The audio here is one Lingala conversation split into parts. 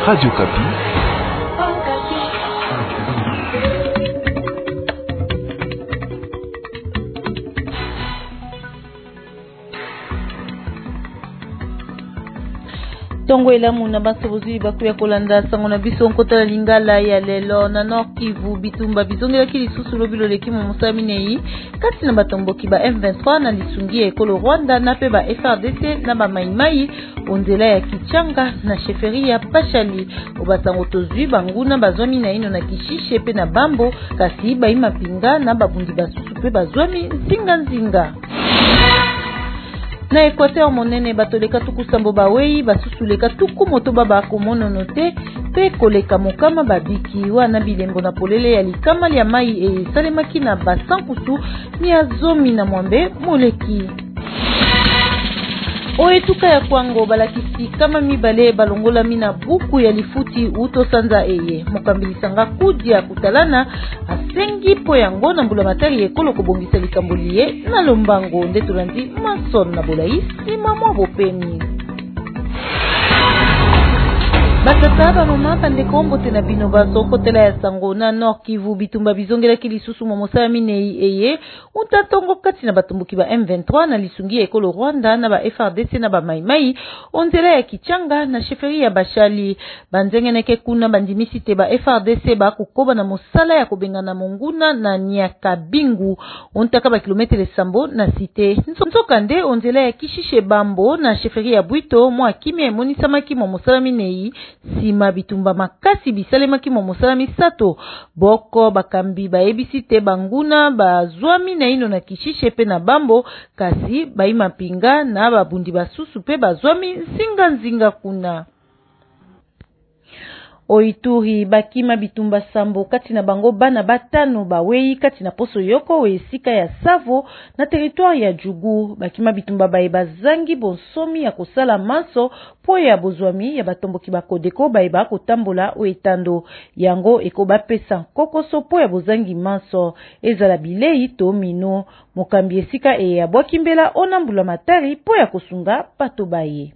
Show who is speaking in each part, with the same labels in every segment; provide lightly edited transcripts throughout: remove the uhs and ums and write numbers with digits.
Speaker 1: Radio Kapi.
Speaker 2: Tongo elamu na basobozi bakuya kolanda sango na biso nkota lingala ya lelo na Nord Kivu bitumba bizongela kilisusu lobilo leki mu musaminei kati na batomboki ba M23 na lisungi ya ekolo Rwanda na pe ba FRDC na ba maimai onzela ya Kichanga na sheferi ya Pashali obatango tozwi banguna bazwami na ino na Kishishe pe na Bambo kasi baima pinga na babundi basusu pe bazwami nzinga na Equateur monene batoleka tukusambo bawei basusuleka tuku moto baba komonono te pe koleka mokama babiki wana bilembo na polele ya likama ya mai salemaki na basankusu mia zomi na mwambe moleki oetuka ya kwango balakisi kama mibale balongola mina buku ya lifuti uto sanza mokambilisanga kudia kutalana asengi po yango na mbula matari ekolo kobongisa likambolie na lombango ndetolandi mason na bolaisi mamwa bopeni batata bamama bandeko mbote na bino basokotela ya sango na Nord Kivu bitumba bizongelaki lisusu momosala minei utatongo kati na batomboki ba M23 na lisungi ekolo Rwanda na ba FRDC na ba maimai onzela ya Kichanga na sheferi ya Bashali banzengeneke kuna bandimisi te ba FRDC bakokoba na mosala ya kobengana monguna na Nyakabingu ontaka ba kilometre sambo na site nzokande onzela ya Kishishe Bambo na sheferi ya Bwito mwa kimia emonisamaki momosala minei sima bitumba makasi bisalemaki momosala misato boko bakambi baebisi te banguna bazwami na ino na Kishishe pe na Bambo kasi baima pinga na babundi basusu pe bazwami nzinga kuna Oituri bakima bitumba sambo kati na bango bana batano bawei kati na poso yoko oesika ya Savo na territoire ya Jugu bakima bitumba baeba zangi bonsomi ya kosala maso po ya bozwami ya batomboki bakodeko baeba kotambola oetando yango ekoba pesa kokoso po ya bozangi maso ezala bilei to mino mokambi esika ya bwakimbela onambula matari po ya kosunga pato baye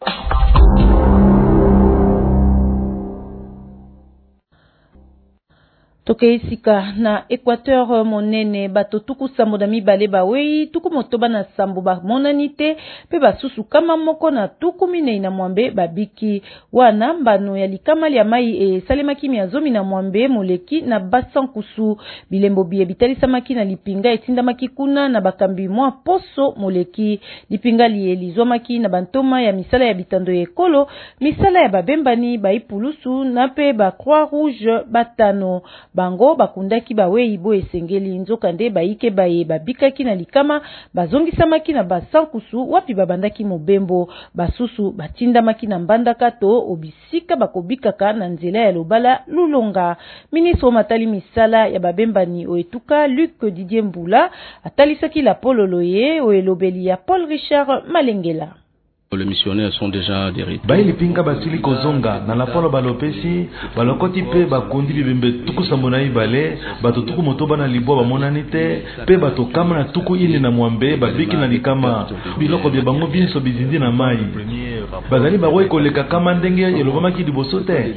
Speaker 2: Tokeisika na Equateur monene bato tuku sambo na mibale bawei tuku motoba na sambo ba monanite pe basusu kama moko na tuku minei na mwambe babiki wana mbano ya likama ya mai salemaki miazomi na mwambe moleki na basankusu bilembo bie bitalisamaki na lipinga etindamaki kuna na bakambi mwa poso moleki lipinga lielizwamaki na bantoma ya misala ya bitando ekolo misala ya babembani baipulusu na pe ba Croix Rouge batano bango bakundaki bawei bo esengeli nzokande baike baye babikaki na likama bazongisamaki na basankusu wapi babandaki mobembo basusu batindamaki na mbandaka to obisika bakobikaka na nzela ya lobala lulonga ministre matali misala ya babembani oetuka Luc Didier Mbula atalisaki la pololoye oelobeli ya Paul Richard Malengela.
Speaker 3: Les missionnaires sont déjà dérités.
Speaker 4: Baili pinga basili kozonga na la polo balopesi balokoti pe bakondi bibembe tuku samona ibale bato tuku motoba na libwa bamonanite pe bato kama na tuku ine na mwambe babiki na likama biloko bya bango binso bizindi na mai bazali bawe koleka kama ndenge elobamaki liboso te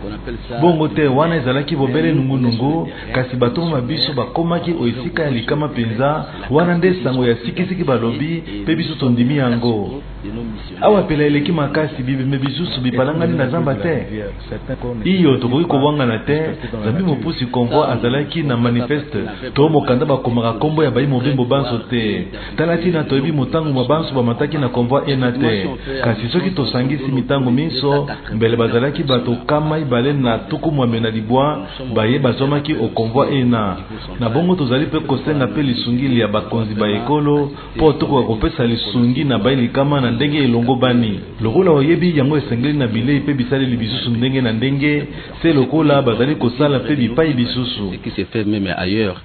Speaker 4: bongo te wana ezalaki bobele nungu kasi bato mabiso bakomaki oisika ya likama penza wana nde sango ya sikisiki balobi pe biso tondimi yango awa pela eleki makasi bibembe bisusu bipalangani na zamba te iyo tokoki kobwangana te zambi mopusi konvoi azalaki na manifeste to mokanda bakomaka kombo ya bayi mobembo banso te talati na toyebi motango mabanso bamataki na konvoi ena te kasi soki tosangisi mitango minso mbele bazalaki bato kama ibale na tuku mwambe na libwa baye bazomaki o konvoi ena na bongo tozali pe kosenga pe lisungili ya bakonzi ba ekolo po tuku kopesa lisungi na bayi likama na ndenge elongo bani lokola oyebi yango esengeli na bilei pe bisaleli bisusu ndenge na ndenge se lokola bazali kosala pe bipai bisusu
Speaker 3: qui se fait même ailleurs.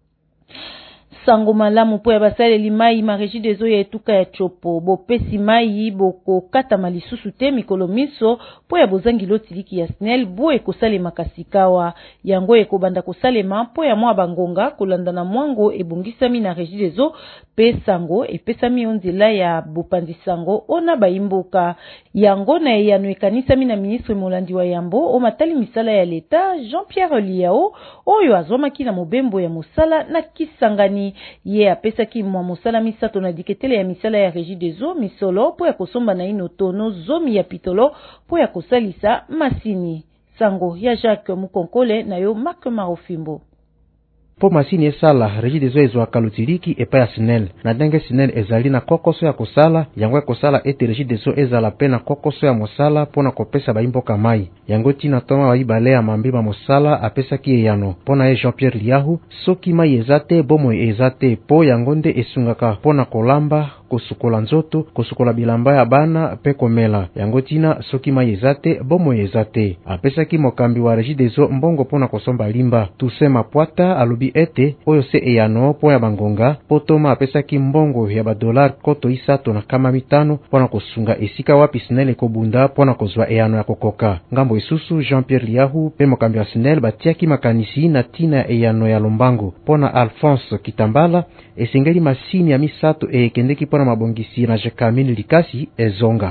Speaker 2: sango malamu po ya basaleli mai mareji dezo ya etuka ya chopo bopesi mai boko kata malisusu te mikolo miso po ya bozangi lotiliki ya SNEL bo ekosale makasikawa yango ekobanda kosalema po ya mwa bangonga kolanda na mwango ebungisami na reji dezo pe sango epesami onzela ya bopanzi sango ona baimboka yango na eyano ekanisami na ministre Molandi wa Yambo o matali misala ya leta Jean-Pierre Liao oyo azwamaki na mobembo ya mosala na Kisangani ye apesaki mwa mosala misato na diketele ya misala ya Régie des Eaux misolo po ya kosomba na ino tono zomi ya pitolo po ya kosalisa masini sango ya Jacques Mukonkole na yo Marc Marofimbo.
Speaker 1: Po masini esala Régie des Eaux ezwaka lutiliki epa ya SNEL na ndenge SNEL ezali na kokoso ya kosala yango ya kosala ete Régie des Eaux ezala pe na kokoso ya mosala pona kopesa baimboka mai yango tina toma baibale ya mambi mosala apesaki eyano pona ye Jean-Pierre Liahu soki mai ezate bomo ezate po yango nde esungaka pona kolamba kosukola nzoto kosukola bilamba ya bana pe komela yango tina soki mai ezate bomo ezate apesaki mokambi wa Régie des Eaux mbongo pona kosomba limba tusema Pwata alobi ete oyo se eyano po ya bangonga po toma apesaki mbongo ya $3 koto isato na kama mitano pona kosunga esika wapi SNEL ekobunda pona kozwa eyano ya kokoka ngambo isusu Jean-Pierre Liahu pe mokambi wa SNEL batiaki makanisi na tina eyano ya lombango pona Alphonse Kitambala esengeli masini ya misato ekendeki pona mabongisi na Jekamini Likasi ezonga.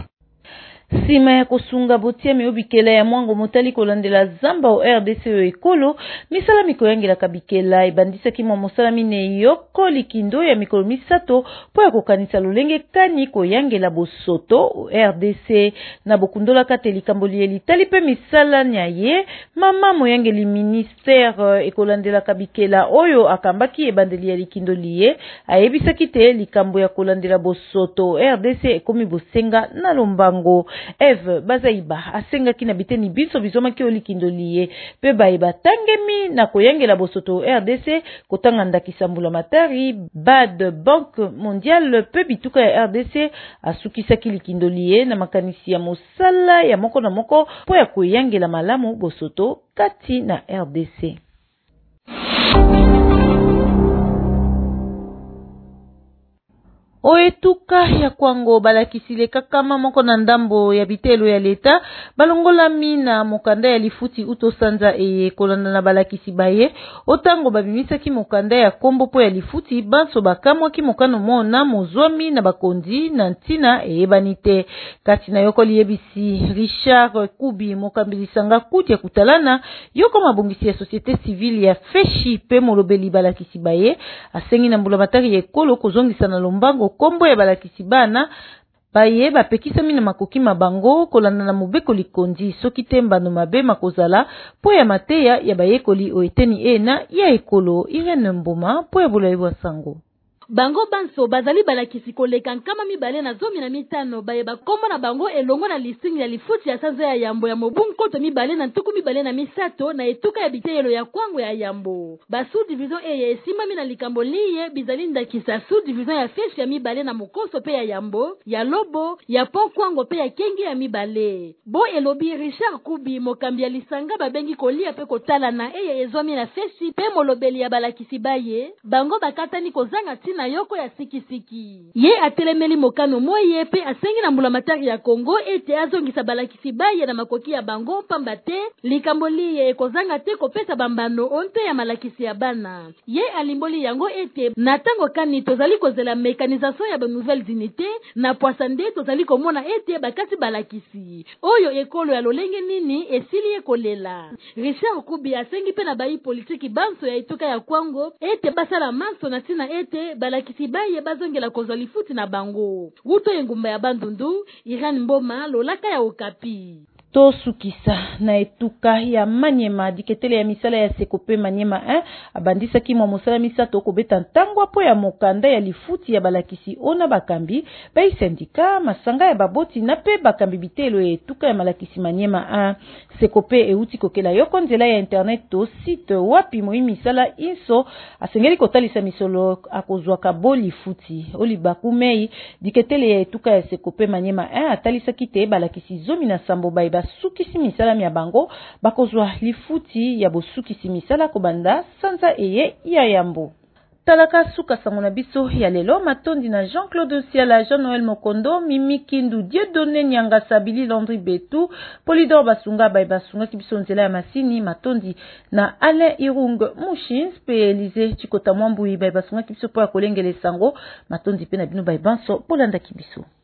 Speaker 2: Sima ya kosunga botia meobikela ya mwango motali kolandela zamba o RDC ekolo misala mikoyangela kabikela ebandisaki mwa mosala mine yoko likindo ya mikolo misato po ya kokanisa lolenge kani koyangela bosoto RDC na bokundola kate likambo lieli tali pe misala nya ye mama moyangeli ministère ekolandela kabikela oyo akambaki ebandeli ya likindo liye ayebisaki te likambo ya kolandela bosoto RDC ekomi bosenga na lombango. Eve Bazaiba asengaki na biteni biso bizomaki olikindo liye pe baiba tangemi na koyangela bosoto RDC kotanga ndakisa mbula matari Bad Banque Mondiale pe bituka ya RDC asukisaki likindo liye na makanisi ya mosala ya moko na moko po ya koyangela malamu bosoto kati na RDC. Oetuka ya kwango balakisile kakama moko na ndambo ya bitelo ya leta balongolami na mokanda ya lifuti uto sanza kolanda na balakisi baye otango babimisaki mokanda ya kombo po ya lifuti banso bakamwaki mokano mona mozwami na bakondi na ntina eyebanite kati na yoko liyebisi Richard Kubi mokambilisanga kuti ya kutalana yoko mabongisi ya société civile ya feshi pe molobeli balakisi baye asengi na mbula matari ekolo kozongisa na lombango kombo ya balakisi bana baye bapekisami na makoki mabango kolanda na mobeko likondi soki te mbano mabe makozala po ya mateya ya bayekoli oeteni ena ya ekolo Irene Mboma po ya bulayi bwa sango.
Speaker 5: Bango banso bazali balakisi koleka nkama mibale na 15 baye bakombo na bango elongo na listing ya lifuti ya sanza ya Yambo ya mobungu koto mibale na ntuku mibale na misato na etuka ya biteyelo ya kwango ya Yambo. Basu division eye esimami na likambo liye bizali ndakisa su division ya feshi ya mibale na mokoso pe ya Yambo, ya Lobo, ya pon kwango pe ya kengi ya mibale. Bo elobi Richard Kubi mokambi ya lisanga babengi kolia pe kotala na eye ezwami na feshi pe molobeli ya balakisi baye bango bakatani kozanga na yoko ya siki. Ye atelemeli mokano moye pe asengi na mbula matari ya Kongo ete azongisa balakisi baye na makoki ya bango pamba te likambo liye kozanga te kopesa bambano onte ya malakisi ya bana. Ye alimboli yango ete na tango kani tozali kozela mekanisation ya nouvelles unités na poisande tozali komona ete bakasi balakisi oyo ekolo ya lolenge nini esili ekolela. Richard Kubi asengi pe na bayi politiki banso ya etuka ya Kwango ete basala manso na tina ete balakisi baye bazongela kozwa lifuti na bango. Wuto engumba ya Bandundu, Irene Mboma, Lolaka ya Okapi.
Speaker 2: To sukisa na etuka ya Maniema diketele ya misala ya Sekope Maniema 1 abandisaki mwa mosala misato kobeta ntangwa po ya mokanda ya lifuti ya balakisi ona bakambi bai sindika masanga ya baboti na pe bakambi bitelo ya etuka ya malakisi Maniema 1 Sekope euti kokela yoko nzela ya internet to site wapi moi misala inso asengeli kotalisa misolo akozwa kabo lifuti olibakumei diketele ya etuka ya Sekope Maniema 1 atalisaki te balakisi zomi na sambo bai sukisi misala ya bango bakozwa lifuti ya bosukisi misala kobanda sanza eye ya Yambo. talaka suka sango na biso ya lelo matondi na Jean-Claude Siala, Jean-Noël Mokondo, Mimi Kindu, Dieudonné Nyanga, Sabili Landry Betu, Polydor Basunga basunga kibiso nzela ya masini matondi na Alain Irung Mushins pe Elize Chikota Mwambui basunga kibiso po ya kolengele sango matondi pe na bino banso polanda kibiso.